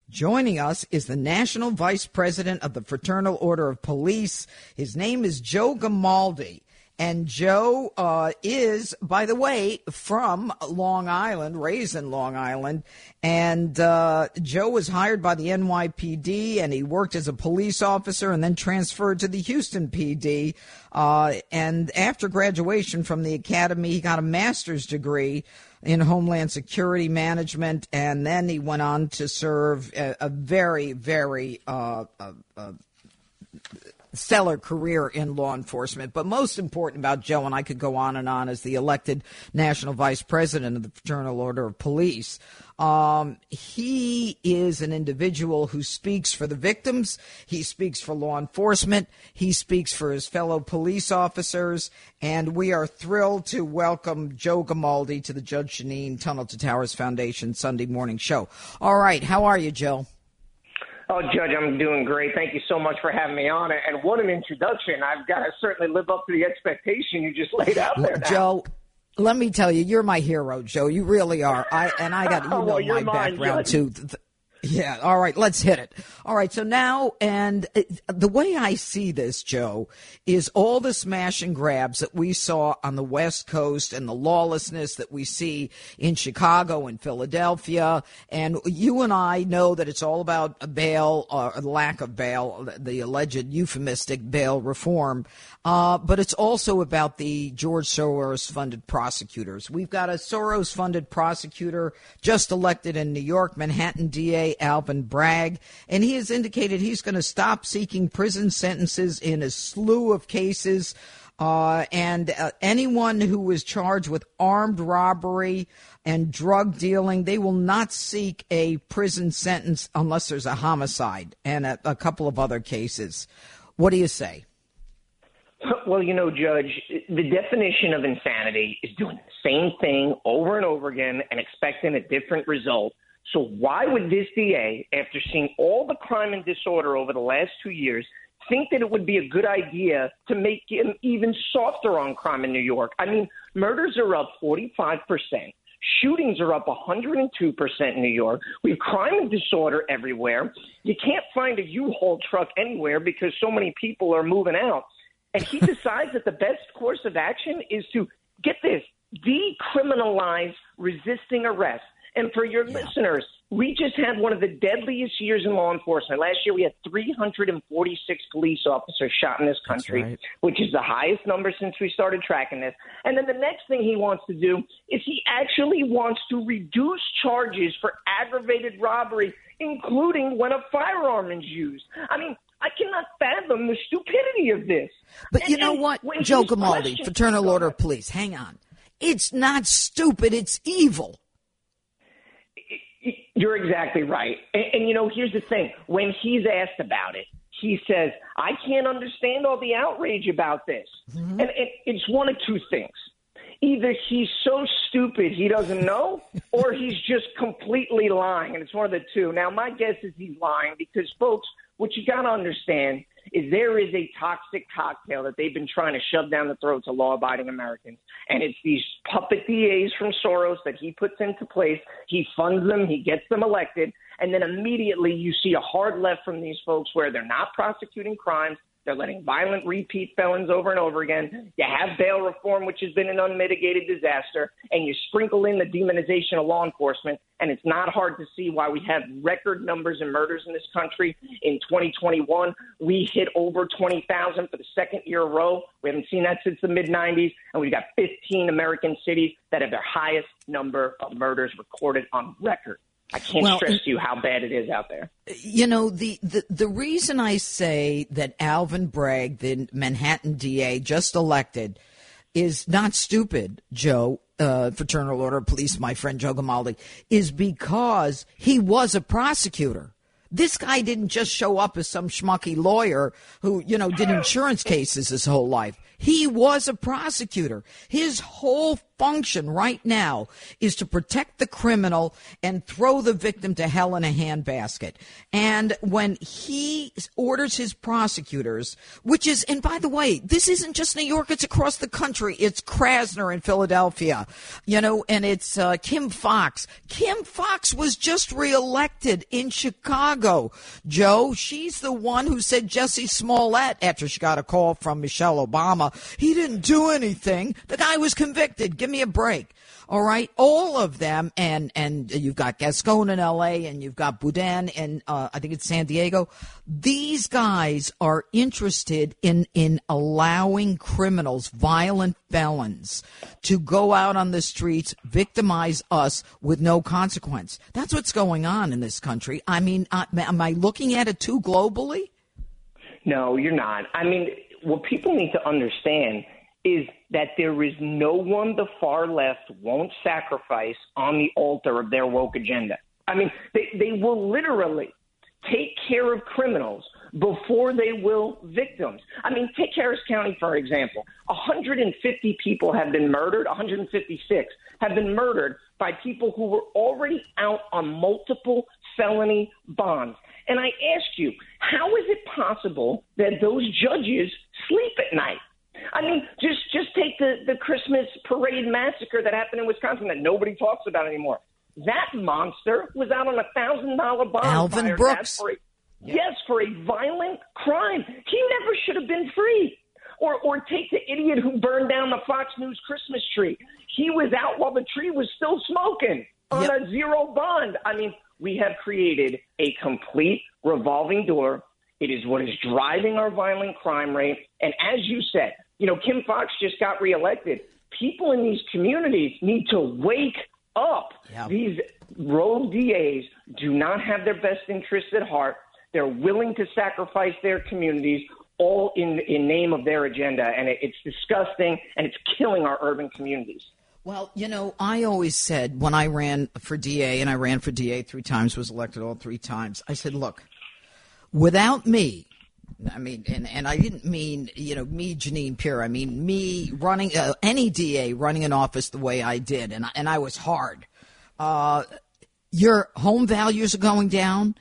Joining us is the National Vice President of the Fraternal Order of Police. His name is Joe Grimaldi. And Joe is, by the way, from Long Island, raised in Long Island. And Joe was hired by the NYPD, and he worked as a police officer and then transferred to the Houston PD. And after graduation from the academy, he got a master's degree in Homeland Security Management, and then he went on to serve a very, very stellar career in law enforcement. But most important about Joe, and I could go on and on, as the elected National Vice President of the Fraternal Order of Police. He is an individual who speaks for the victims. He speaks for law enforcement. He speaks for his fellow police officers. And we are thrilled to welcome Joe Grimaldi to the Judge Jeanine Tunnel to Towers Foundation Sunday morning show. All right. How are you, Joe? Oh, Judge, I'm doing great. Thank you so much for having me on. And what an introduction. I've got to certainly live up to the expectation you just laid out there now. Joe, let me tell you, you're my hero, Joe. You really are. I got my background, too. Yeah. All right. Let's hit it. All right. So now, and the way I see this, Joe, is all the smash and grabs that we saw on the West Coast and the lawlessness that we see in Chicago and Philadelphia. And you and I know that it's all about bail or lack of bail, the alleged euphemistic bail reform. But it's also about the George Soros-funded prosecutors. We've got a Soros-funded prosecutor just elected in New York, Manhattan DA Alvin Bragg, and he has indicated he's going to stop seeking prison sentences in a slew of cases. And anyone who was charged with armed robbery and drug dealing, they will not seek a prison sentence unless there's a homicide and a couple of other cases. What do you say? Well, you know, Judge, the definition of insanity is doing the same thing over and over again and expecting a different result. So why would this DA, after seeing all the crime and disorder over the last 2 years, think that it would be a good idea to make him even softer on crime in New York? I mean, murders are up 45%. Shootings are up 102% in New York. We have crime and disorder everywhere. You can't find a U-Haul truck anywhere because so many people are moving out. And he decides that the best course of action is to, get this, decriminalize resisting arrest. And for your listeners, we just had one of the deadliest years in law enforcement. Last year, we had 346 police officers shot in this country, which is the highest number since we started tracking this. And then the next thing he wants to do is he actually wants to reduce charges for aggravated robbery, including when a firearm is used. I mean, I cannot fathom the stupidity of this. But you know what, Joe Grimaldi, Fraternal Order of Police, hang on. It's not stupid, it's evil. You're exactly right. And, you know, here's the thing. When he's asked about it, he says, I can't understand all the outrage about this. Mm-hmm. And it's one of two things. Either he's so stupid he doesn't know, or he's just completely lying. And it's one of the two. Now, my guess is he's lying because, folks, what you got to understand is there is a toxic cocktail that they've been trying to shove down the throats of law-abiding Americans. And it's these puppet DAs from Soros that he puts into place. He funds them. He gets them elected. And then immediately you see a hard left from these folks where they're not prosecuting crimes. They're letting violent repeat felons over and over again. You have bail reform, which has been an unmitigated disaster, and you sprinkle in the demonization of law enforcement, and it's not hard to see why we have record numbers in murders in this country. In 2021, we hit over 20,000 for the second year in a row. We haven't seen that since the mid-'90s, and we've got 15 American cities that have their highest number of murders recorded on record. I can't stress to you how bad it is out there. You know, the reason I say that Alvin Bragg, the Manhattan DA just elected, is not stupid, Joe, Fraternal Order of Police, my friend Joe Grimaldi, is because he was a prosecutor. This guy didn't just show up as some schmucky lawyer who, did insurance cases his whole life. He was a prosecutor. His whole function right now is to protect the criminal and throw the victim to hell in a handbasket. And when he orders his prosecutors, which is, and by the way, this isn't just New York, it's across the country. It's Krasner in Philadelphia, and it's Kim Foxx. Kim Foxx was just reelected in Chicago. Joe, she's the one who said Jussie Smollett, after she got a call from Michelle Obama, he didn't do anything. The guy was convicted. Give me a break. All right. All of them. And you've got Gascon in L.A. and you've got Boudin in, I think it's San Diego. These guys are interested in allowing criminals, violent felons, to go out on the streets, victimize us with no consequence. That's what's going on in this country. I mean, am I looking at it too globally? No, you're not. I mean, what people need to understand is that there is no one the far left won't sacrifice on the altar of their woke agenda. I mean, they will literally take care of criminals before they will victims. I mean, take Harris County, for example. 150 people have been murdered, 156 have been murdered by people who were already out on multiple felony bonds. And I ask you, how is it possible that those judges sleep at night? I mean, just take the Christmas parade massacre that happened in Wisconsin that nobody talks about anymore. That monster was out on $1,000 bond. Alvin Brooks. Yes, for a violent crime. He never should have been free. Or take the idiot who burned down the Fox News Christmas tree. He was out while the tree was still smoking on a zero bond. I mean, we have created a complete revolving door. It is what is driving our violent crime rate. And as you said, Kim Foxx just got reelected. People in these communities need to wake up. Yep. These rogue DAs do not have their best interests at heart. They're willing to sacrifice their communities, all in name of their agenda. And it's disgusting, and it's killing our urban communities. Well, I always said when I ran for DA, and I ran for DA 3 times, was elected all 3 times, I said, look, without me, I mean, and I didn't mean, me, Jeanine Pirro. I mean, me running, any DA running an office the way I did, and I was hard. Your home values are going down.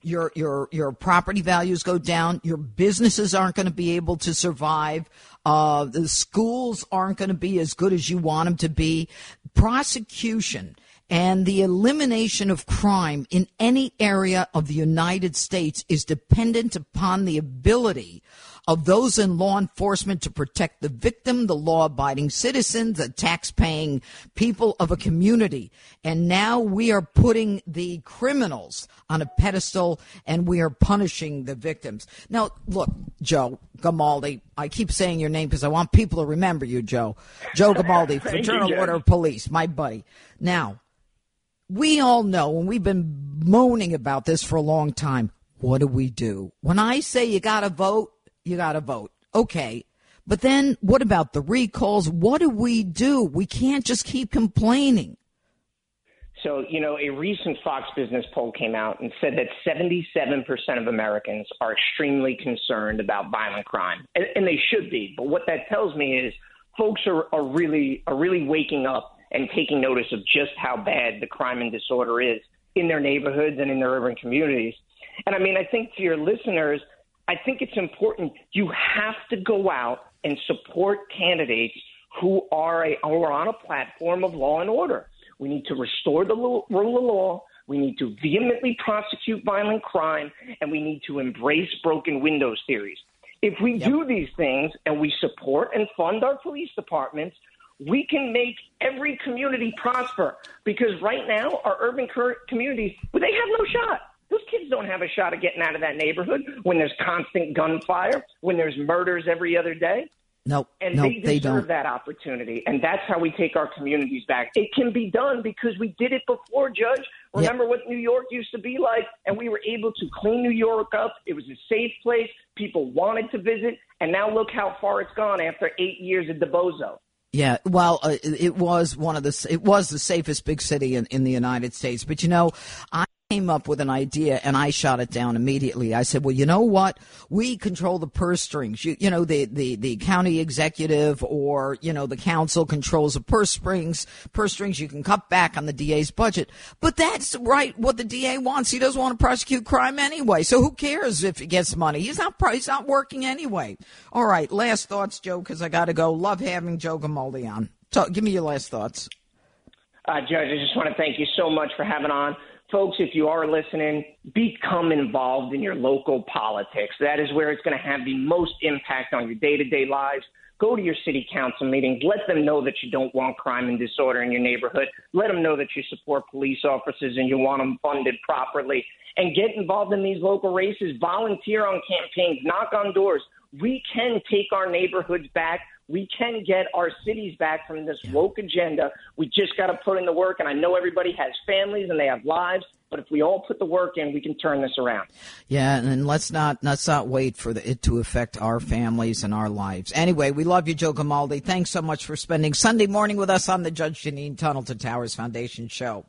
Your property values go down. Your businesses aren't going to be able to survive. The schools aren't going to be as good as you want them to be. Prosecution and the elimination of crime in any area of the United States is dependent upon the ability of those in law enforcement to protect the victim, the law-abiding citizens, the tax-paying people of a community. And now we are putting the criminals on a pedestal, and we are punishing the victims. Now, look, Joe Grimaldi, I keep saying your name because I want people to remember you, Joe. Joe Grimaldi, Fraternal Order of Police, my buddy. Now, we all know, and we've been moaning about this for a long time, what do? When I say you got to vote, you got to vote. Okay. But then what about the recalls? What do? We can't just keep complaining. So, a recent Fox Business poll came out and said that 77% of Americans are extremely concerned about violent crime. And they should be. But what that tells me is folks are really waking up and taking notice of just how bad the crime and disorder is in their neighborhoods and in their urban communities. And I mean, I think to your listeners, I think it's important. You have to go out and support candidates who are on a platform of law and order. We need to restore the rule of law. We need to vehemently prosecute violent crime, and we need to embrace broken windows theories. If we do these things and we support and fund our police departments, we can make every community prosper, because right now our urban communities, they have no shot. Those kids don't have a shot of getting out of that neighborhood when there's constant gunfire, when there's murders every other day. They deserve that opportunity, and that's how we take our communities back. It can be done because we did it before, Judge. Remember what New York used to be like, and we were able to clean New York up. It was a safe place. People wanted to visit, and now look how far it's gone after 8 years of DeBozo. Yeah, well, it was the safest big city in the United States. But came up with an idea and I shot it down immediately. I said, well, you know what? We control the purse strings. You know, the county executive or, you know, the council controls the purse strings. You can cut back on the DA's budget. But that's right what the DA wants. He doesn't want to prosecute crime anyway. So who cares if he gets money? He's not working anyway. All right. Last thoughts, Joe, because I got to go. Love having Joe Grimaldi on. Give me your last thoughts. Judge, I just want to thank you so much for having on. Folks, if you are listening, become involved in your local politics. That is where it's going to have the most impact on your day-to-day lives. Go to your city council meetings. Let them know that you don't want crime and disorder in your neighborhood. Let them know that you support police officers and you want them funded properly. And get involved in these local races. Volunteer on campaigns. Knock on doors. We can take our neighborhoods back. We can get our cities back from this woke agenda. We just got to put in the work. And I know everybody has families and they have lives, but if we all put the work in, we can turn this around. Yeah, and let's not wait for it to affect our families and our lives. Anyway, we love you, Joe Grimaldi. Thanks so much for spending Sunday morning with us on the Judge Jeanine Tunnel to Towers Foundation show.